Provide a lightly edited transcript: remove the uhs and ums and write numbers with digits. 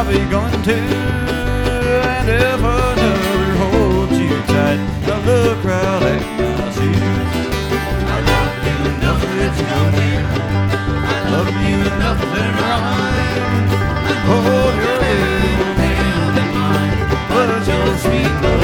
be going to. And if another holds you tight, now look right at my shoes. I love you enough, it's no need. I love you enough, it's right. Hold your little hand in mine, put your sweet love